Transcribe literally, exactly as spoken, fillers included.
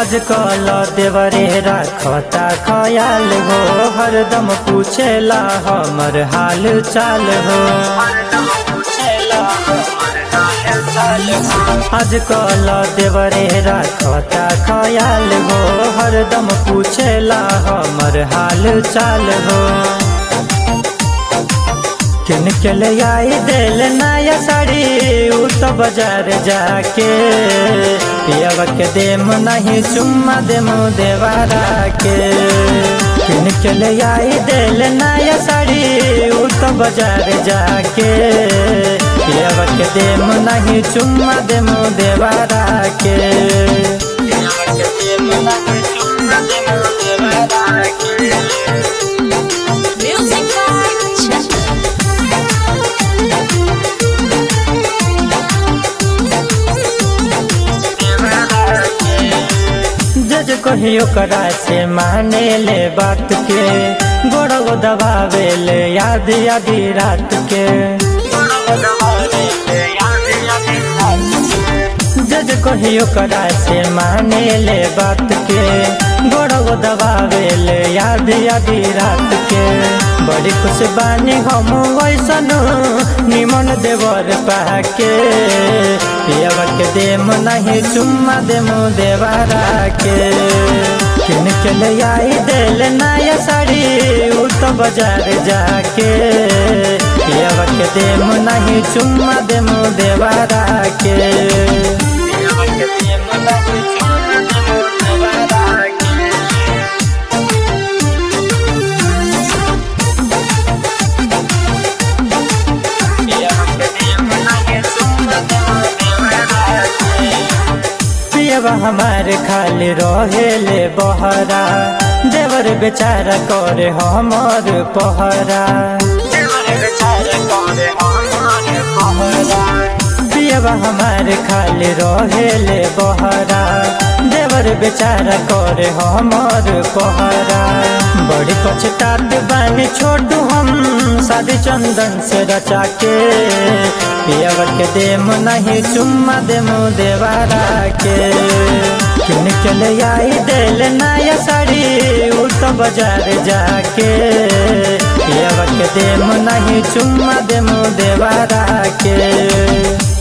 आजकल देवरे रखता ख्याल हो, हरदम पूछेला हमर हाल चाल हो। आजकल देवरे रखता ख्याल हो, हरदम पूछेला हमर हाल चाल हो। किन के ले आई दिल नया साड़ी उ तो बाजार जाके, पियवा के देम नहीं चुम्मा देम देवारा के। किन के ले आई दिल नया साड़ी उ तो बाजार जाके, पियवा के देम नहीं चुम्मा देम देवारा के। कहियो करा से माने ले बात के, गोड़ो दबावे ले याद आधी रात के। जज कहियो करा से माने ले बात के, गोड़ो दबावे ले याद आधी रात के। बड़ी खुश बानी हम वैसन निमन देवर पाके, पियवा के देम नहीं चुम्मा देम देवारा के। किन के ले आई दिल नया साड़ी उ तो बाजार जाके, पियवा के देम नहीं चुम्मा देम देवारा के। पियवा हमारे खाली रहेले बहरा, देवर बेचारा करे हमर पहरा। पियवा हमारे खाली रहेले बहरा, देवर बेचारा करे हमर पहरा। बड़ी पछतात बानी छोटू हम शादी चंदन से रचा के, पियवा के देम नहीं चुम्मा देम देवारा के। किन के ले आई दिल नया साड़ी उ तो बाजार जाके, पियवा के देम नहीं चुम्मा देम देवारा के।